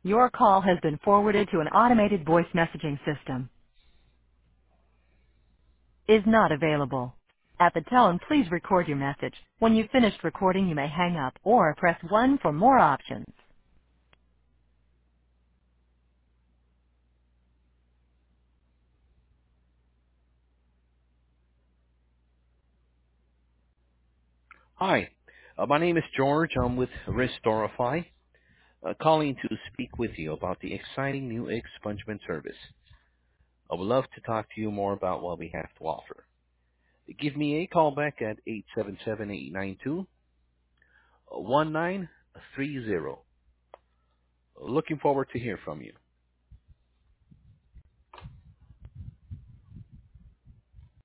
Your call has been forwarded to an automated voice messaging system. Is not available. At the tone, please record your message. When you've finished recording, you may hang up or press 1 for more options. Hi, my name is George. I'm with Restorify, calling to speak with you about the exciting new expungement service. I would love to talk to you more about what we have to offer. Give me a call back at 877-892-1930. Looking forward to hear from you.